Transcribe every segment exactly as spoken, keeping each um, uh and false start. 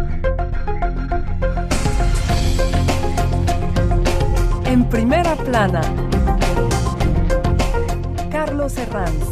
En primera plana, Carlos Herranz.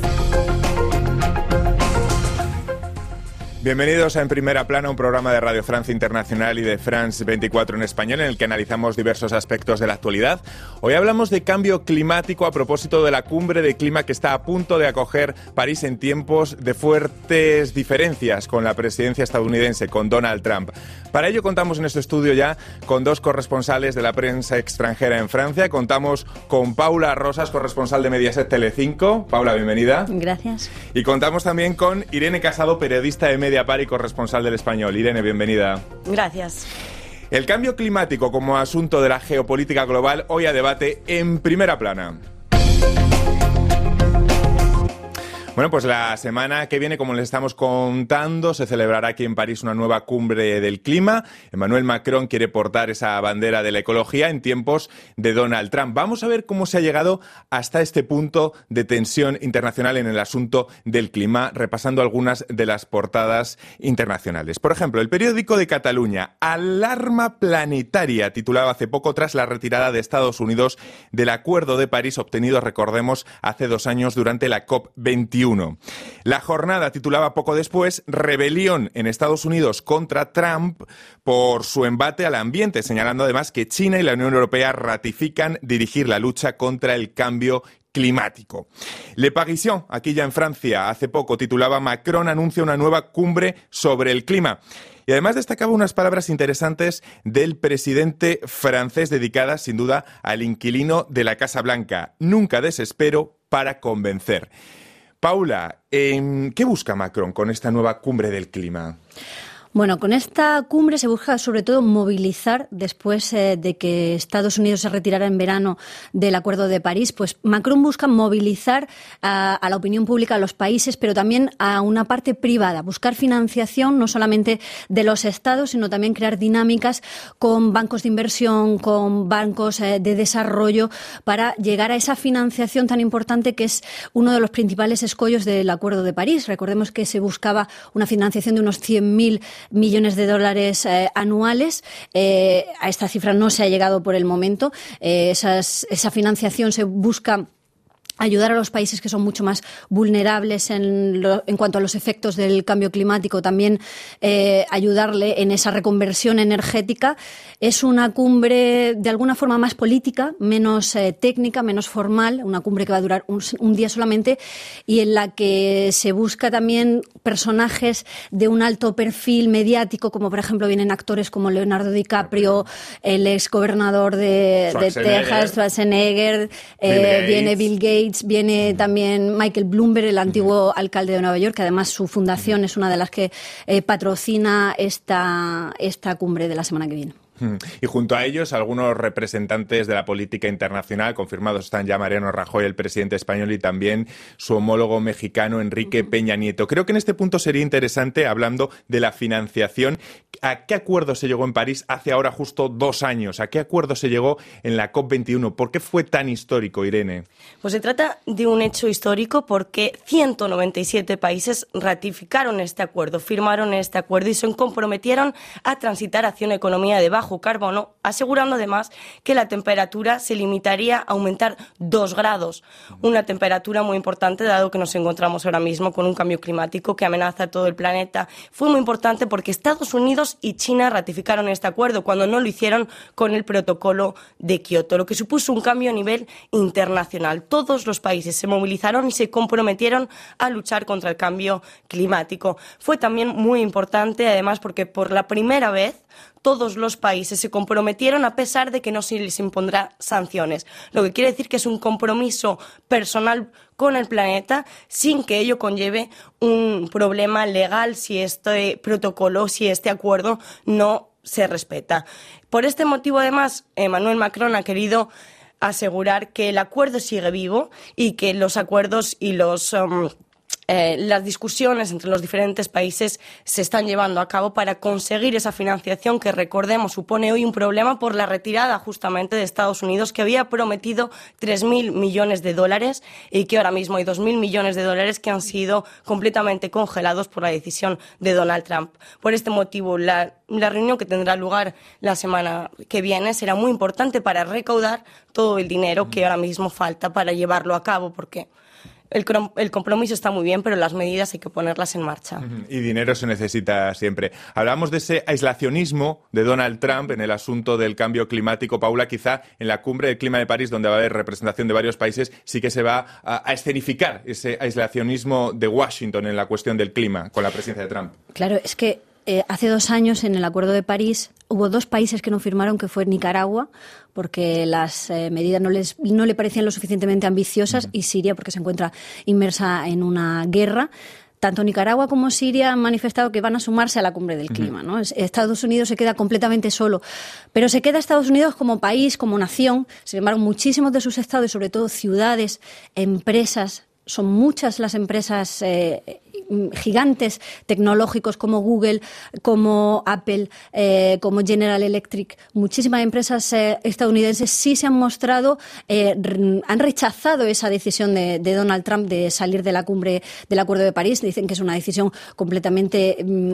Bienvenidos a En Primera Plana, un programa de Radio Francia Internacional y de France veinticuatro en español, en el que analizamos diversos aspectos de la actualidad. Hoy hablamos de cambio climático a propósito de la cumbre de clima que está a punto de acoger París en tiempos de fuertes diferencias con la presidencia estadounidense, con Donald Trump. Para ello contamos en este estudio ya con dos corresponsales de la prensa extranjera en Francia. Contamos con Paula Rosas, corresponsal de Mediaset Telecinco. Paula, bienvenida. Gracias. Y contamos también con Irene Casado, periodista de Mediapar y corresponsal del Español. Irene, bienvenida. Gracias. El cambio climático como asunto de la geopolítica global, hoy a debate en Primera Plana. Bueno, pues la semana que viene, como les estamos contando, se celebrará aquí en París una nueva cumbre del clima. Emmanuel Macron quiere portar esa bandera de la ecología en tiempos de Donald Trump. Vamos a ver cómo se ha llegado hasta este punto de tensión internacional en el asunto del clima, repasando algunas de las portadas internacionales. Por ejemplo, el periódico de Cataluña, Alarma planetaria, titulaba hace poco tras la retirada de Estados Unidos del Acuerdo de París obtenido, recordemos, hace dos años durante la COP veintiuno. La jornada titulaba poco después, rebelión en Estados Unidos contra Trump por su embate al ambiente, señalando además que China y la Unión Europea ratifican dirigir la lucha contra el cambio climático. Le Parisien, aquí ya en Francia, hace poco titulaba Macron anuncia una nueva cumbre sobre el clima. Y además destacaba unas palabras interesantes del presidente francés dedicadas sin duda al inquilino de la Casa Blanca. Nunca desespero para convencer. Paula, ¿qué busca Macron con esta nueva cumbre del clima? Bueno, con esta cumbre se busca sobre todo movilizar, después eh, de que Estados Unidos se retirara en verano del Acuerdo de París, pues Macron busca movilizar a, a la opinión pública, a los países, pero también a una parte privada, buscar financiación no solamente de los estados, sino también crear dinámicas con bancos de inversión, con bancos eh, de desarrollo, para llegar a esa financiación tan importante que es uno de los principales escollos del Acuerdo de París. Recordemos que se buscaba una financiación de unos cien mil millones de dólares eh, anuales. Eh, a esta cifra no se ha llegado por el momento. Eh, esas, esa financiación se busca ayudar a los países que son mucho más vulnerables en, lo, en cuanto a los efectos del cambio climático, también eh, ayudarle en esa reconversión energética. Es una cumbre de alguna forma más política, menos eh, técnica, menos formal, una cumbre que va a durar un, un día solamente y en la que se busca también personajes de un alto perfil mediático, como por ejemplo vienen actores como Leonardo DiCaprio, el ex gobernador de, de Texas, Schwarzenegger, eh, viene Bill Gates, viene también Michael Bloomberg, el antiguo alcalde de Nueva York, que además su fundación es una de las que eh, patrocina esta, esta cumbre de la semana que viene. Y junto a ellos, algunos representantes de la política internacional, confirmados están ya Mariano Rajoy, el presidente español, y también su homólogo mexicano, Enrique uh-huh. Peña Nieto. Creo que en este punto sería interesante, hablando de la financiación, ¿a qué acuerdo se llegó en París hace ahora justo dos años? ¿A qué acuerdo se llegó en la COP veintiuno? ¿Por qué fue tan histórico, Irene? Pues se trata de un hecho histórico porque ciento noventa y siete países ratificaron este acuerdo, firmaron este acuerdo y se comprometieron a transitar hacia una economía de bajo carbono, asegurando además que la temperatura se limitaría a aumentar dos grados, una temperatura muy importante dado que nos encontramos ahora mismo con un cambio climático que amenaza a todo el planeta. Fue muy importante porque Estados Unidos y China ratificaron este acuerdo cuando no lo hicieron con el protocolo de Kioto, lo que supuso un cambio a nivel internacional. Todos los países se movilizaron y se comprometieron a luchar contra el cambio climático. Fue también muy importante además porque por la primera vez todos los países se comprometieron a pesar de que no se les impondrá sanciones, lo que quiere decir que es un compromiso personal con el planeta sin que ello conlleve un problema legal si este protocolo, si este acuerdo no se respeta. Por este motivo, además, Emmanuel Macron ha querido asegurar que el acuerdo sigue vivo y que los acuerdos y los um, eh, las discusiones entre los diferentes países se están llevando a cabo para conseguir esa financiación que, recordemos, supone hoy un problema por la retirada justamente de Estados Unidos, que había prometido tres mil millones de dólares y que ahora mismo hay dos mil millones de dólares que han sido completamente congelados por la decisión de Donald Trump. Por este motivo, la, la reunión que tendrá lugar la semana que viene será muy importante para recaudar todo el dinero que ahora mismo falta para llevarlo a cabo, porque El, el compromiso está muy bien, pero las medidas hay que ponerlas en marcha. Y dinero se necesita siempre. Hablábamos de ese aislacionismo de Donald Trump en el asunto del cambio climático. Paula, quizá en la cumbre del clima de París, donde va a haber representación de varios países, sí que se va a, a escenificar ese aislacionismo de Washington en la cuestión del clima con la presidencia de Trump. Claro, es que eh, hace dos años en el Acuerdo de París hubo dos países que no firmaron, que fue Nicaragua, porque las eh, medidas no, les, no le parecían lo suficientemente ambiciosas, mm. y Siria, porque se encuentra inmersa en una guerra. Tanto Nicaragua como Siria han manifestado que van a sumarse a la cumbre del clima, ¿no? Estados Unidos se queda completamente solo. Pero se queda Estados Unidos como país, como nación. Sin embargo, muchísimos de sus estados, y sobre todo ciudades, empresas, son muchas las empresas eh, gigantes tecnológicos como Google, como Apple, eh, como General Electric. Muchísimas empresas eh, estadounidenses sí se han mostrado, eh, han rechazado esa decisión de, de Donald Trump de salir de la cumbre del Acuerdo de París. Dicen que es una decisión completamente mm,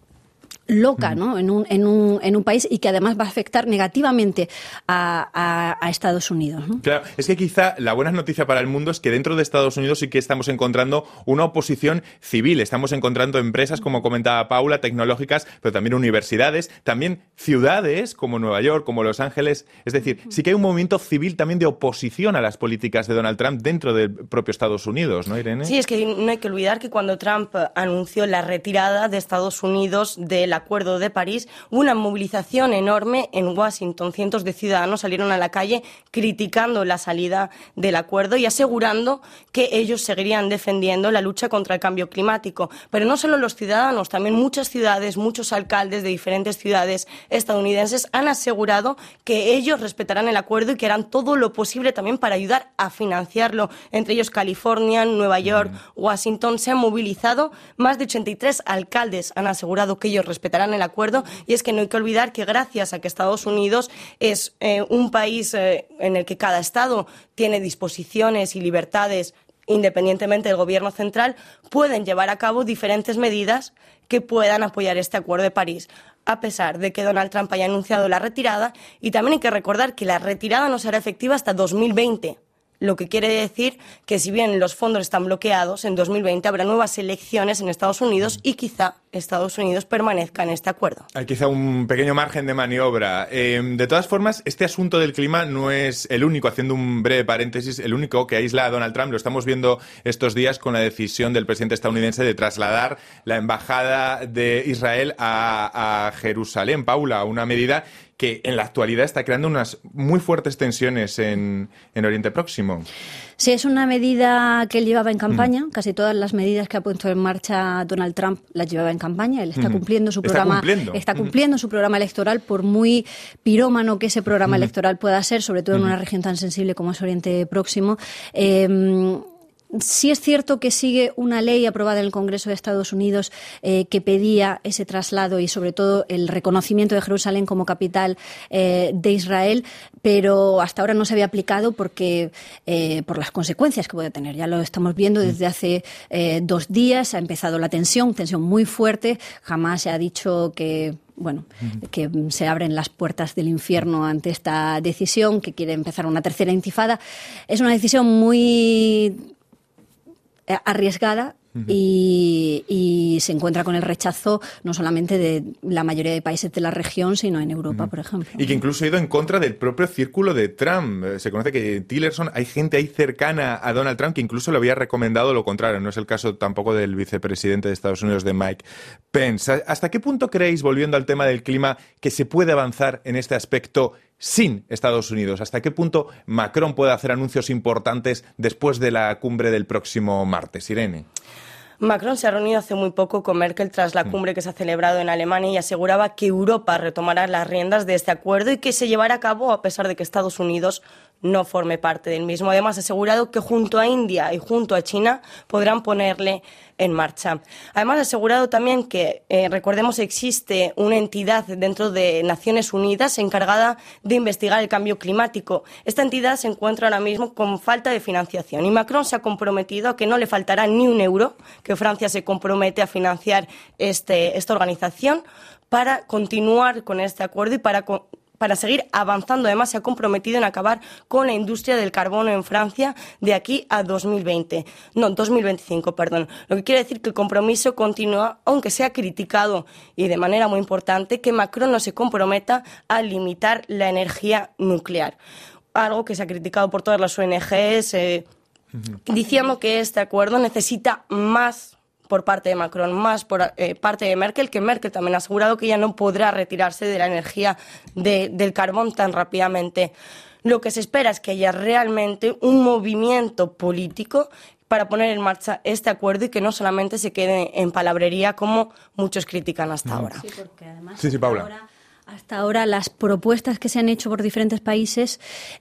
loca, ¿no? En un, en un, en un país, y que además va a afectar negativamente a, a, a Estados Unidos, ¿no? Claro, es que quizá la buena noticia para el mundo es que dentro de Estados Unidos sí que estamos encontrando una oposición civil. Estamos encontrando empresas, como comentaba Paula, tecnológicas, pero también universidades, también ciudades como Nueva York, como Los Ángeles. Es decir, sí que hay un movimiento civil también de oposición a las políticas de Donald Trump dentro del propio Estados Unidos, ¿no, Irene? Sí, es que no hay que olvidar que cuando Trump anunció la retirada de Estados Unidos del Acuerdo de París, hubo una movilización enorme en Washington. Cientos de ciudadanos salieron a la calle criticando la salida del acuerdo y asegurando que ellos seguirían defendiendo la lucha contra el cambio climático. Pero no solo los ciudadanos, también muchas ciudades, muchos alcaldes de diferentes ciudades estadounidenses han asegurado que ellos respetarán el acuerdo y que harán todo lo posible también para ayudar a financiarlo. Entre ellos California, Nueva York, Washington. Se han movilizado. Más de ochenta y tres alcaldes han asegurado que ellos respetarán el acuerdo, y es que no hay que olvidar que gracias a que Estados Unidos es eh, un país eh, en el que cada estado tiene disposiciones y libertades independientemente del gobierno central, pueden llevar a cabo diferentes medidas que puedan apoyar este Acuerdo de París, a pesar de que Donald Trump haya anunciado la retirada. Y también hay que recordar que la retirada no será efectiva hasta dos mil veinte. Lo que quiere decir que, si bien los fondos están bloqueados, en dos mil veinte habrá nuevas elecciones en Estados Unidos y quizá Estados Unidos permanezca en este acuerdo. Hay quizá un pequeño margen de maniobra. Eh, de todas formas, este asunto del clima no es el único, haciendo un breve paréntesis, el único que aísla a Donald Trump. Lo estamos viendo estos días con la decisión del presidente estadounidense de trasladar la embajada de Israel a, a Jerusalén. Paula, una medida que en la actualidad está creando unas muy fuertes tensiones en, en Oriente Próximo. Sí, es una medida que él llevaba en campaña. Mm. Casi todas las medidas que ha puesto en marcha Donald Trump las llevaba en campaña. Él está mm. cumpliendo su ¿Está programa, cumpliendo? está cumpliendo mm. su programa electoral, por muy pirómano que ese programa mm. electoral pueda ser, sobre todo mm. en una región tan sensible como es Oriente Próximo. Eh, Sí es cierto que sigue una ley aprobada en el Congreso de Estados Unidos eh, que pedía ese traslado y sobre todo el reconocimiento de Jerusalén como capital eh, de Israel, pero hasta ahora no se había aplicado porque eh, por las consecuencias que puede tener. Ya lo estamos viendo desde hace eh, dos días. Ha empezado la tensión, tensión muy fuerte. Jamás se ha dicho que bueno, que se abren las puertas del infierno ante esta decisión, que quiere empezar una tercera intifada. Es una decisión muy arriesgada uh-huh. y, y se encuentra con el rechazo no solamente de la mayoría de países de la región, sino en Europa, uh-huh. por ejemplo. Y que incluso ha ido en contra del propio círculo de Trump. Se conoce que Tillerson, hay gente ahí cercana a Donald Trump que incluso le había recomendado lo contrario. No es el caso tampoco del vicepresidente de Estados Unidos, de Mike Pence. ¿Hasta qué punto creéis, volviendo al tema del clima, que se puede avanzar en este aspecto sin Estados Unidos? ¿Hasta qué punto Macron puede hacer anuncios importantes después de la cumbre del próximo martes? Irene. Macron se ha reunido hace muy poco con Merkel tras la cumbre que se ha celebrado en Alemania y aseguraba que Europa retomará las riendas de este acuerdo y que se llevará a cabo a pesar de que Estados Unidos no forme parte del mismo. Además, ha asegurado que junto a India y junto a China podrán ponerle en marcha. Además, ha asegurado también que, eh, recordemos, existe una entidad dentro de Naciones Unidas encargada de investigar el cambio climático. Esta entidad se encuentra ahora mismo con falta de financiación y Macron se ha comprometido a que no le faltará ni un euro, que Francia se compromete a financiar este, esta organización para continuar con este acuerdo y para para seguir avanzando. Además, se ha comprometido en acabar con la industria del carbono en Francia de aquí a dos mil veinte. No, dos mil veinticinco, perdón. Lo que quiere decir que el compromiso continúa, aunque se ha criticado, y de manera muy importante, que Macron no se comprometa a limitar la energía nuclear. Algo que se ha criticado por todas las O N Ges, eh, uh-huh. diciendo que este acuerdo necesita más por parte de Macron, más por eh, parte de Merkel, que Merkel también ha asegurado que ella no podrá retirarse de la energía de, del carbón tan rápidamente. Lo que se espera es que haya realmente un movimiento político para poner en marcha este acuerdo y que no solamente se quede en palabrería como muchos critican hasta ahora. Sí, porque además sí, sí, Paula. Ahora... Hasta ahora las propuestas que se han hecho por diferentes países,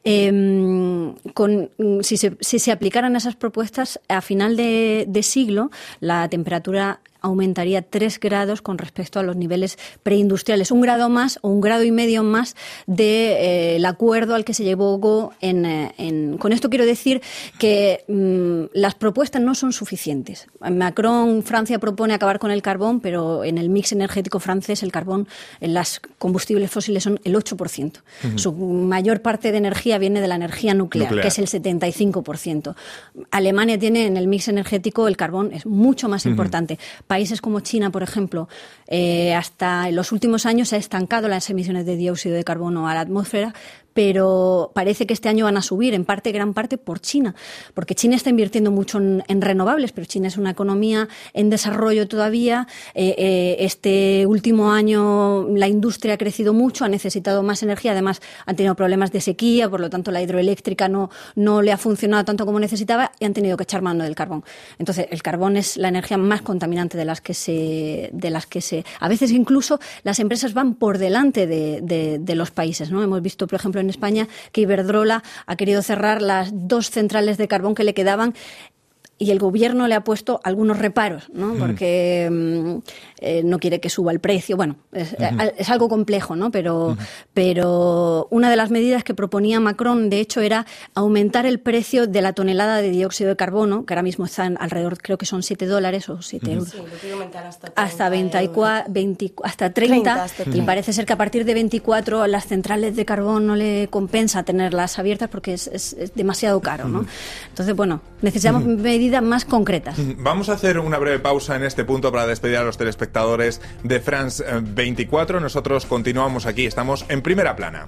eh, con, si, se, si se aplicaran esas propuestas, a final de, de siglo la temperatura aumentaría tres grados con respecto a los niveles preindustriales, un grado más o un grado y medio más del de, eh, acuerdo al que se llegó en, en... Con esto quiero decir que mmm, las propuestas no son suficientes. Macron, Francia propone acabar con el carbón, pero en el mix energético francés el carbón, en las combustibles fósiles son el ocho por ciento. Uh-huh. Su mayor parte de energía viene de la energía nuclear, nuclear, que es el setenta y cinco por ciento. Alemania tiene en el mix energético el carbón es mucho más uh-huh. importante. Países como China, por ejemplo, eh, hasta en los últimos años se ha estancado las emisiones de dióxido de carbono a la atmósfera, pero parece que este año van a subir, en parte, gran parte, por China, porque China está invirtiendo mucho en, en renovables, pero China es una economía en desarrollo todavía. Eh, eh, este último año la industria ha crecido mucho, ha necesitado más energía, además han tenido problemas de sequía, por lo tanto la hidroeléctrica no, no le ha funcionado tanto como necesitaba y han tenido que echar mano del carbón. Entonces, el carbón es la energía más contaminante de las que se... De las que se a veces incluso las empresas van por delante de, de, de los países, ¿no? Hemos visto, por ejemplo, en España, que Iberdrola ha querido cerrar las dos centrales de carbón que le quedaban y el gobierno le ha puesto algunos reparos, ¿no? Porque mm, eh, no quiere que suba el precio. Bueno, es, uh-huh. es algo complejo, ¿no? Pero, uh-huh. pero una de las medidas que proponía Macron, de hecho, era aumentar el precio de la tonelada de dióxido de carbono, que ahora mismo están alrededor, creo que son siete dólares o siete uh-huh. euros. Sí, lo quiero aumentar hasta treinta hasta veinticuatro, veinte, hasta treinta, treinta hasta treinta. Y parece ser que a partir de veinticuatro las centrales de carbón no le compensa tenerlas abiertas porque es, es, es demasiado caro, ¿no? Uh-huh. Entonces, bueno, necesitamos uh-huh. medidas más concretas. Vamos a hacer una breve pausa en este punto para despedir a los telespectadores de France veinticuatro. Nosotros continuamos aquí, estamos en Primera Plana.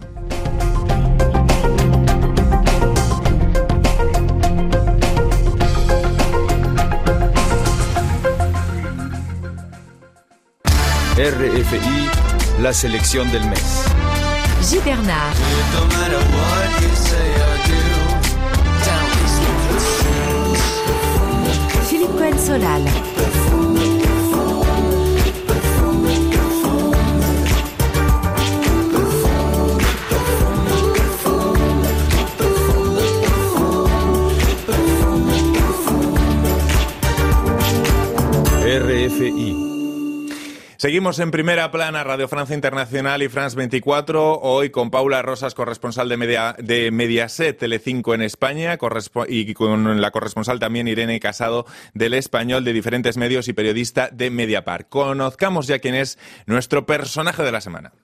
R F I, la selección del mes. Gilles Bernard. Philippe Cohen-Solal. R F I. Seguimos en Primera Plana, Radio Francia Internacional y France veinticuatro, hoy con Paula Rosas, corresponsal de, Media, de Mediaset Telecinco en España, correspo- y con la corresponsal también Irene Casado del Español, de diferentes medios, y periodista de Mediapart. Conozcamos ya quién es nuestro personaje de la semana.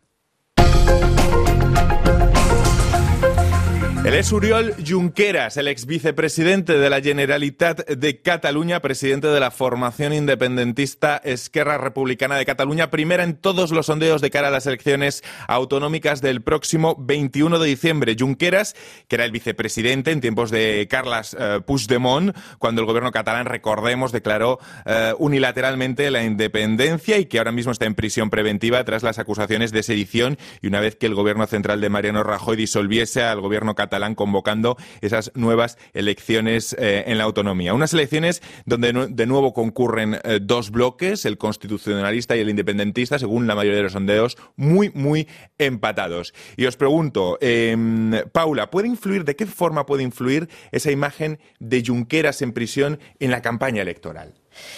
Él es Oriol Junqueras, el ex vicepresidente de la Generalitat de Cataluña, presidente de la formación independentista Esquerra Republicana de Cataluña, primera en todos los sondeos de cara a las elecciones autonómicas del próximo veintiuno de diciembre. Junqueras, que era el vicepresidente en tiempos de Carles eh, Puigdemont, cuando el gobierno catalán, recordemos, declaró eh, unilateralmente la independencia y que ahora mismo está en prisión preventiva tras las acusaciones de sedición y una vez que el gobierno central de Mariano Rajoy disolviese al gobierno catalán catalán convocando esas nuevas elecciones eh, en la autonomía. Unas elecciones donde de nuevo concurren eh, dos bloques, el constitucionalista y el independentista, según la mayoría de los sondeos, muy, muy empatados. Y os pregunto, eh, Paula, ¿puede influir, de qué forma puede influir esa imagen de Junqueras en prisión en la campaña electoral?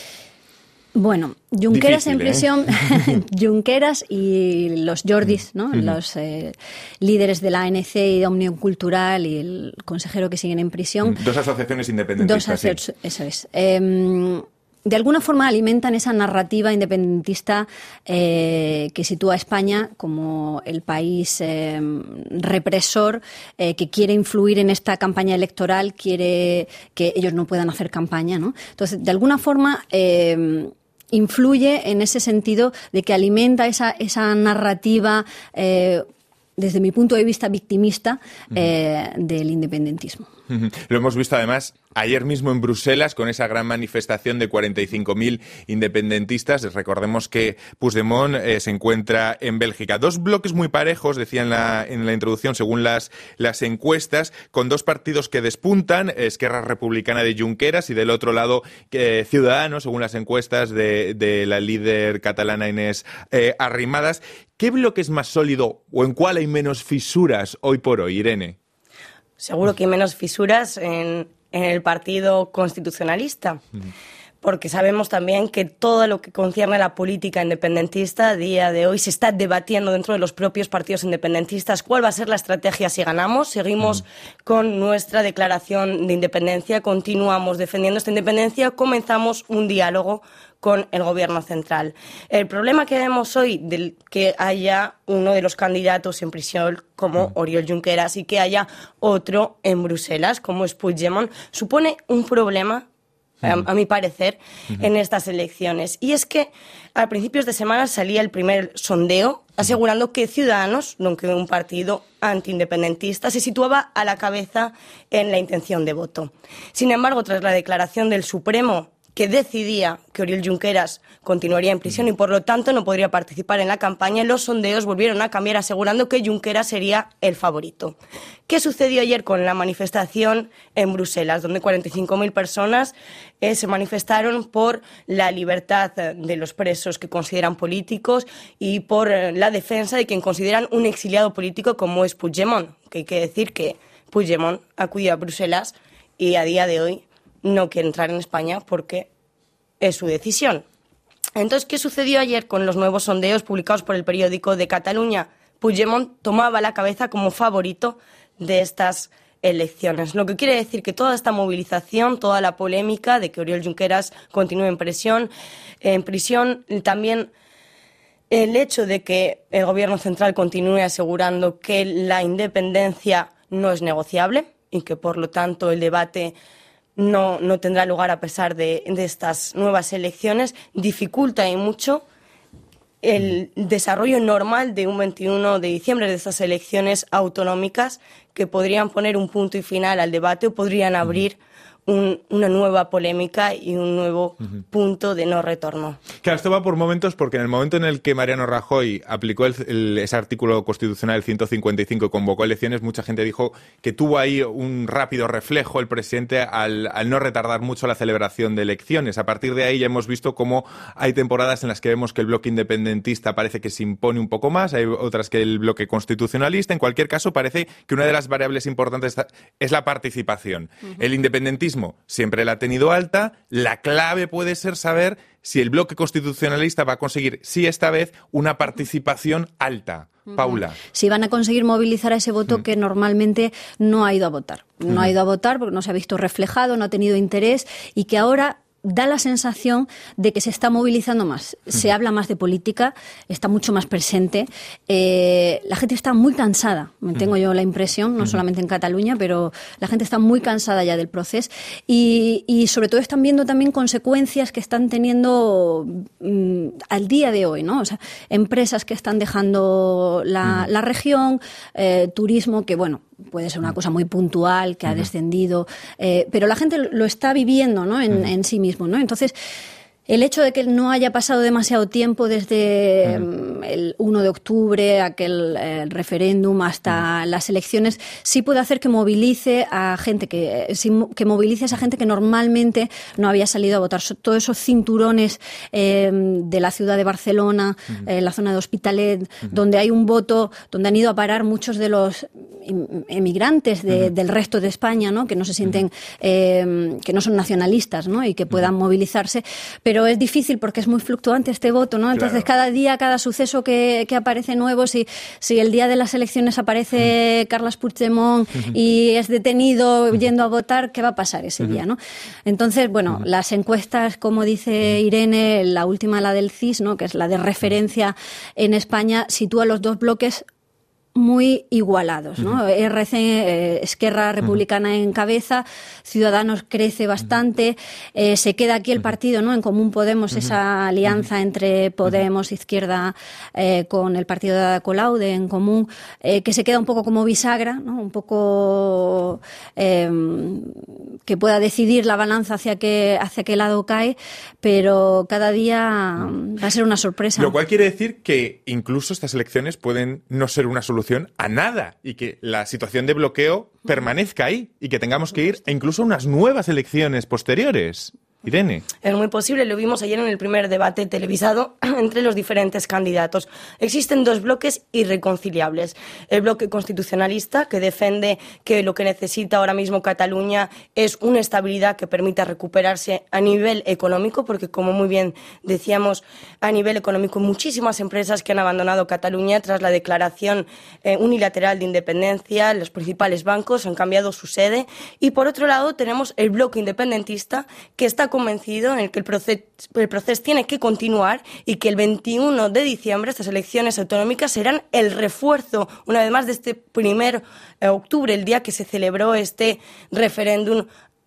Bueno, Junqueras Difícil, en prisión, ¿eh? Junqueras y los Jordis, ¿no? Mm. Los eh, líderes de la A N C y de Òmnium Cultural y el consejero que siguen en prisión. Dos asociaciones independentistas. Dos aso- sí. Eso es. Eh, de alguna forma alimentan esa narrativa independentista eh, que sitúa a España como el país eh, represor eh, que quiere influir en esta campaña electoral, quiere que ellos no puedan hacer campaña, ¿no? Entonces, de alguna forma Eh, influye en ese sentido de que alimenta esa, esa narrativa, eh, desde mi punto de vista victimista, eh, uh-huh. del independentismo. Uh-huh. Lo hemos visto además ayer mismo en Bruselas con esa gran manifestación de cuarenta y cinco mil independentistas. Recordemos que Puigdemont eh, se encuentra en Bélgica. Dos bloques muy parejos, decía en la, en la introducción, según las, las encuestas, con dos partidos que despuntan, Esquerra Republicana de Junqueras y del otro lado eh, Ciudadanos, según las encuestas de, de la líder catalana Inés eh, Arrimadas. ¿Qué bloque es más sólido o en cuál hay menos fisuras hoy por hoy, Irene? Seguro que hay menos fisuras en, en el Partido Constitucionalista, mm. porque sabemos también que todo lo que concierne a la política independentista a día de hoy se está debatiendo dentro de los propios partidos independentistas cuál va a ser la estrategia si ganamos. Seguimos mm. con nuestra declaración de independencia, continuamos defendiendo esta independencia, comenzamos un diálogo con el gobierno central. El problema que vemos hoy de que haya uno de los candidatos en prisión como mm. Oriol Junqueras y que haya otro en Bruselas como es Puigdemont supone un problema, mm. a, a mi parecer, mm. en estas elecciones. Y es que a principios de semana salía el primer sondeo asegurando que Ciudadanos, aunque un partido antiindependentista, se situaba a la cabeza en la intención de voto. Sin embargo, tras la declaración del Supremo que decidía que Oriol Junqueras continuaría en prisión y por lo tanto no podría participar en la campaña, los sondeos volvieron a cambiar asegurando que Junqueras sería el favorito. ¿Qué sucedió ayer con la manifestación en Bruselas, donde cuarenta y cinco mil personas eh, se manifestaron por la libertad de los presos que consideran políticos y por eh, la defensa de quien consideran un exiliado político como es Puigdemont? Que hay que decir que Puigdemont acudió a Bruselas y a día de hoy no quiere entrar en España porque es su decisión. Entonces, ¿qué sucedió ayer con los nuevos sondeos publicados por el periódico de Cataluña? Puigdemont tomaba la cabeza como favorito de estas elecciones, lo que quiere decir que toda esta movilización, toda la polémica de que Oriol Junqueras continúe en prisión, en prisión también el hecho de que el gobierno central continúe asegurando que la independencia no es negociable y que, por lo tanto, el debate No, no tendrá lugar a pesar de, de estas nuevas elecciones, dificulta y mucho el desarrollo normal de un veintiuno de diciembre, de estas elecciones autonómicas que podrían poner un punto y final al debate o podrían abrir un, una nueva polémica y un nuevo uh-huh. punto de no retorno. Claro, esto va por momentos, porque en el momento en el que Mariano Rajoy aplicó el, el, ese artículo constitucional, el ciento cincuenta y cinco, y convocó elecciones, mucha gente dijo que tuvo ahí un rápido reflejo el presidente al, al no retardar mucho la celebración de elecciones. A partir de ahí ya hemos visto cómo hay temporadas en las que vemos que el bloque independentista parece que se impone un poco más, hay otras que el bloque constitucionalista. En cualquier caso, parece que una de las variables importantes es la participación. Uh-huh. El independentismo siempre la ha tenido alta. La clave puede ser saber si el bloque constitucionalista va a conseguir, sí esta vez, una participación alta. Uh-huh. Paula. Si van a conseguir movilizar a ese voto uh-huh. que normalmente no ha ido a votar. No uh-huh. ha ido a votar porque no se ha visto reflejado, no ha tenido interés y que ahora da la sensación de que se está movilizando más. Se uh-huh. habla más de política, está mucho más presente. Eh, la gente está muy cansada, me tengo uh-huh. yo la impresión, no uh-huh. solamente en Cataluña, pero la gente está muy cansada ya del proceso y, y sobre todo están viendo también consecuencias que están teniendo mm, al día de hoy, ¿no? O sea, empresas que están dejando la, uh-huh. la región, eh, turismo que, bueno, puede ser una cosa muy puntual, que ha descendido, eh, pero la gente lo está viviendo, ¿no? en, en sí mismo, ¿no? Entonces, El hecho de que no haya pasado demasiado tiempo desde uh-huh. el uno de octubre, aquel el referéndum, hasta uh-huh. las elecciones, sí puede hacer que movilice a gente que, que movilice a esa gente que normalmente no había salido a votar. Todos esos cinturones eh, de la ciudad de Barcelona, uh-huh. eh, la zona de Hospitalet, uh-huh. donde hay un voto, donde han ido a parar muchos de los emigrantes de, uh-huh. del resto de España, ¿no? Que no se sienten, eh, que no son nacionalistas, ¿no? Y que puedan uh-huh. movilizarse, pero es difícil porque es muy fluctuante este voto, ¿no? Entonces claro. cada día, cada suceso que, que aparece nuevo, si, si el día de las elecciones aparece uh-huh. Carles Puigdemont uh-huh. y es detenido uh-huh. yendo a votar, ¿qué va a pasar ese uh-huh. día, ¿no? Entonces, bueno, uh-huh. las encuestas, como dice Irene, la última, la del C I S, ¿no? Que es la de referencia en España, sitúa los dos bloques muy igualados, ¿no? Uh-huh. R C, eh, Esquerra Republicana uh-huh. en cabeza, Ciudadanos crece bastante, eh, se queda aquí el partido, ¿no? En Común Podemos, uh-huh. esa alianza uh-huh. entre Podemos, Izquierda, eh, con el partido de Ada Colau, de En Común, eh, que se queda un poco como bisagra, ¿no? Un poco eh, que pueda decidir la balanza hacia qué, hacia qué lado cae, pero cada día va a ser una sorpresa. Lo cual quiere decir que incluso estas elecciones pueden no ser una solución a nada y que la situación de bloqueo permanezca ahí y que tengamos que ir a incluso unas nuevas elecciones posteriores. Irene. Es muy posible, lo vimos ayer en el primer debate televisado entre los diferentes candidatos. Existen dos bloques irreconciliables. El bloque constitucionalista, que defiende que lo que necesita ahora mismo Cataluña es una estabilidad que permita recuperarse a nivel económico, porque como muy bien decíamos, a nivel económico muchísimas empresas que han abandonado Cataluña tras la declaración eh, unilateral de independencia, los principales bancos han cambiado su sede. Y por otro lado tenemos el bloque independentista, que está convencido en el que el proceso, el proceso tiene que continuar y que el veintiuno de diciembre estas elecciones autonómicas serán el refuerzo, una vez más, de este primer de octubre, el día que se celebró este referéndum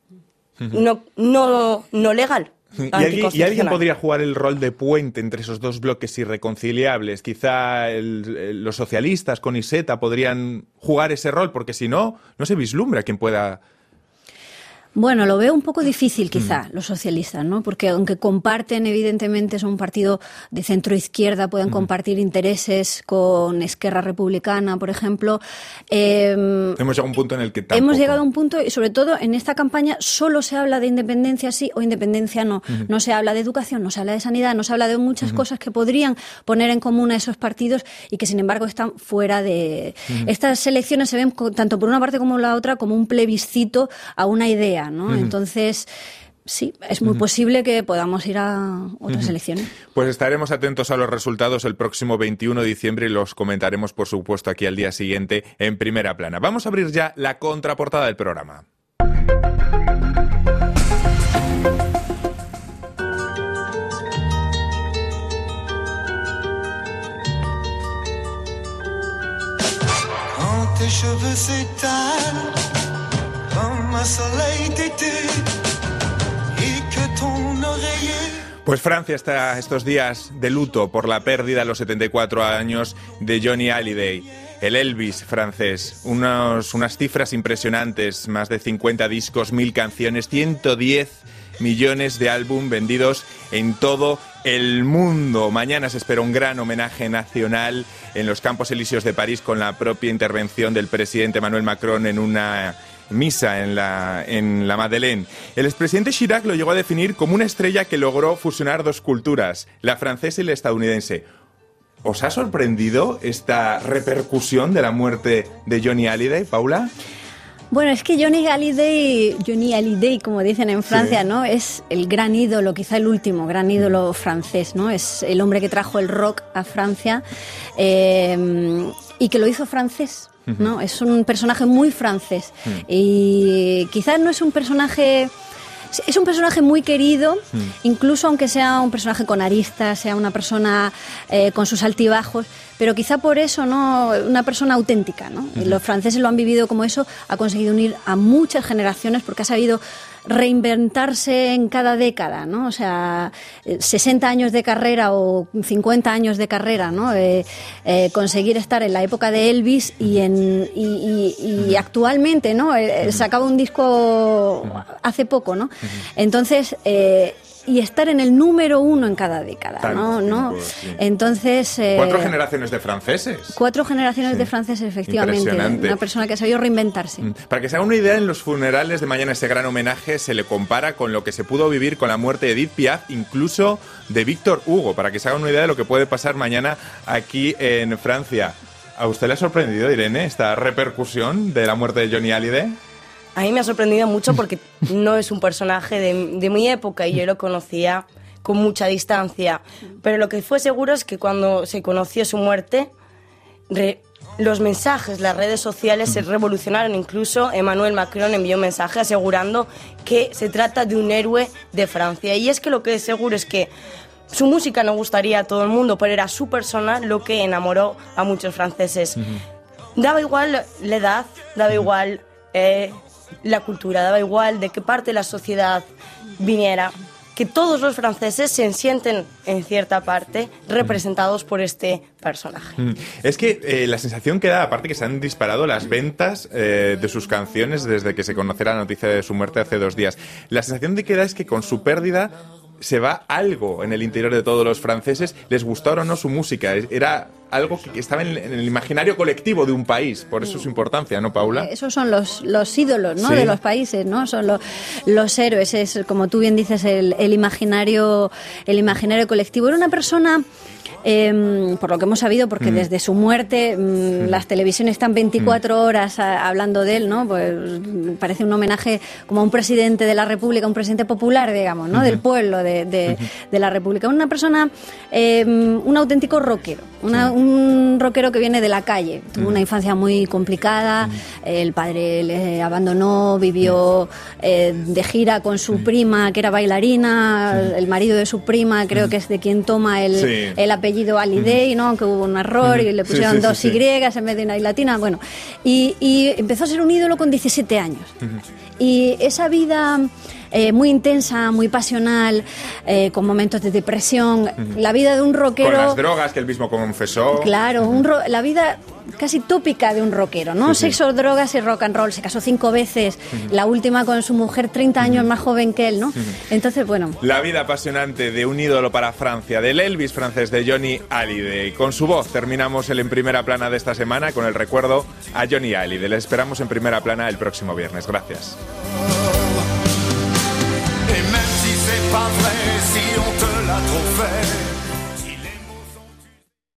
no, no, no legal. ¿Y alguien, ¿Y alguien podría jugar el rol de puente entre esos dos bloques irreconciliables? Quizá el, el, los socialistas con Iceta podrían jugar ese rol, porque si no, no se vislumbra quien pueda... Bueno, lo veo un poco difícil quizá, los socialistas, ¿no? Porque aunque comparten, evidentemente, son un partido de centro-izquierda, pueden compartir intereses con Esquerra Republicana, por ejemplo. Eh, hemos llegado a un punto en el que tampoco... Hemos llegado a un punto, y sobre todo en esta campaña, solo se habla de independencia sí o independencia no. Uh-huh. No se habla de educación, no se habla de sanidad, no se habla de muchas uh-huh. cosas que podrían poner en común a esos partidos y que, sin embargo, están fuera de... Uh-huh. Estas elecciones se ven, tanto por una parte como la otra, como un plebiscito a una idea, ¿no? Uh-huh. Entonces, sí, es muy uh-huh. posible que podamos ir a otras uh-huh. elecciones. Pues estaremos atentos a los resultados el próximo veintiuno de diciembre y los comentaremos, por supuesto, aquí al día siguiente en Primera Plana. Vamos a abrir ya la contraportada del programa. Quand tes cheveux s'étalent comme un soleil d'été y que ton oreiller... Pues Francia está estos días de luto por la pérdida a los setenta y cuatro años de Johnny Hallyday, el Elvis francés. Unos, unas cifras impresionantes, más de cincuenta discos, mil canciones, ciento diez millones de álbum vendidos en todo el mundo. Mañana se espera un gran homenaje nacional en los Campos Elíseos de París con la propia intervención del presidente Emmanuel Macron en una misa en la, en la Madeleine. El expresidente Chirac lo llegó a definir como una estrella que logró fusionar dos culturas, la francesa y la estadounidense. ¿Os ha sorprendido esta repercusión de la muerte de Johnny Hallyday, Paula? Bueno, es que Johnny Hallyday, Johnny Hallyday, como dicen en Francia, sí. ¿no? Es el gran ídolo, quizá el último gran ídolo francés, ¿no? Es el hombre que trajo el rock a Francia eh, y que lo hizo francés, ¿no? Uh-huh. Es un personaje muy francés uh-huh. y quizás no es un personaje... Es un personaje muy querido, mm. incluso aunque sea un personaje con aristas, sea una persona eh, con sus altibajos, pero quizá por eso, ¿no? Una persona auténtica, ¿no? Mm. Los franceses lo han vivido como eso, ha conseguido unir a muchas generaciones porque ha sabido reinventarse en cada década, ¿no? O sea, sesenta años de carrera o cincuenta años de carrera, ¿no? Eh, eh, conseguir estar en la época de Elvis y en y, y, y actualmente, ¿no? Eh, sacaba un disco hace poco, ¿no? Entonces, eh, y estar en el número uno en cada década, Tanto ¿no? tiempo, ¿no? sí. Entonces... Eh, Cuatro generaciones de franceses. Cuatro generaciones Sí. de franceses, efectivamente. Impresionante. Una persona que ha sabido reinventarse. Para que se haga una idea, en los funerales de mañana ese gran homenaje se le compara con lo que se pudo vivir con la muerte de Edith Piaf, incluso de Víctor Hugo, para que se haga una idea de lo que puede pasar mañana aquí en Francia. ¿A usted le ha sorprendido, Irene, esta repercusión de la muerte de Johnny Hallyday? A mí me ha sorprendido mucho porque no es un personaje de, de mi época y yo lo conocía con mucha distancia. Pero lo que fue seguro es que cuando se conoció su muerte, re, los mensajes, las redes sociales se revolucionaron. Incluso Emmanuel Macron envió un mensaje asegurando que se trata de un héroe de Francia. Y es que lo que es seguro es que su música no gustaría a todo el mundo, pero era su persona lo que enamoró a muchos franceses. Uh-huh. Daba igual la edad, daba igual... Eh, la cultura, daba igual de qué parte de la sociedad viniera, que todos los franceses se sienten en cierta parte representados por este personaje. Es que eh, la sensación que da, aparte que se han disparado las ventas eh, de sus canciones desde que se conociera la noticia de su muerte hace dos días, la sensación de que da es que con su pérdida se va algo en el interior de todos los franceses, les gustara o no su música, era algo que estaba en el imaginario colectivo de un país, por eso su importancia, ¿no, Paula? Esos son los, los ídolos, ¿no? Sí. De los países, ¿no? Son los, los héroes, es, como tú bien dices, el, el imaginario, el imaginario colectivo. Era una persona... Eh, por lo que hemos sabido, porque mm. desde su muerte mm, mm. las televisiones están veinticuatro mm. horas a, hablando de él, ¿no? Pues parece un homenaje como a un presidente de la República, un presidente popular, digamos, ¿no? Mm-hmm. Del pueblo de, de, mm-hmm. de la República. Una persona, eh, un auténtico rockero, una, mm. un rockero que viene de la calle. Tuvo mm. una infancia muy complicada, mm. el padre le abandonó, vivió eh, de gira con su mm. prima, que era bailarina, mm. el marido de su prima, creo mm. que es de quien toma el, sí. el apellido Hallyday, ¿no? Que hubo un error y le pusieron sí, sí, dos sí, sí. Y en vez de una I latina, bueno, y, y empezó a ser un ídolo con diecisiete años. Uh-huh. Y esa vida eh, muy intensa, muy pasional, eh, con momentos de depresión, uh-huh. la vida de un rockero... Con las drogas que él mismo confesó. Claro, uh-huh. un ro- la vida casi tópica de un rockero, ¿no? Uh-huh. Sexo, drogas y rock and roll. Se casó cinco veces, uh-huh. la última con su mujer treinta años uh-huh. más joven que él, ¿no? Uh-huh. Entonces, bueno... La vida apasionante de un ídolo para Francia, del Elvis francés de Johnny Hallyday. Con su voz terminamos el En Primera Plana de esta semana con el recuerdo a Johnny Hallyday. Le esperamos en Primera Plana el próximo viernes. Gracias. Et même si c'est pas vrai, si on te l'a trop fait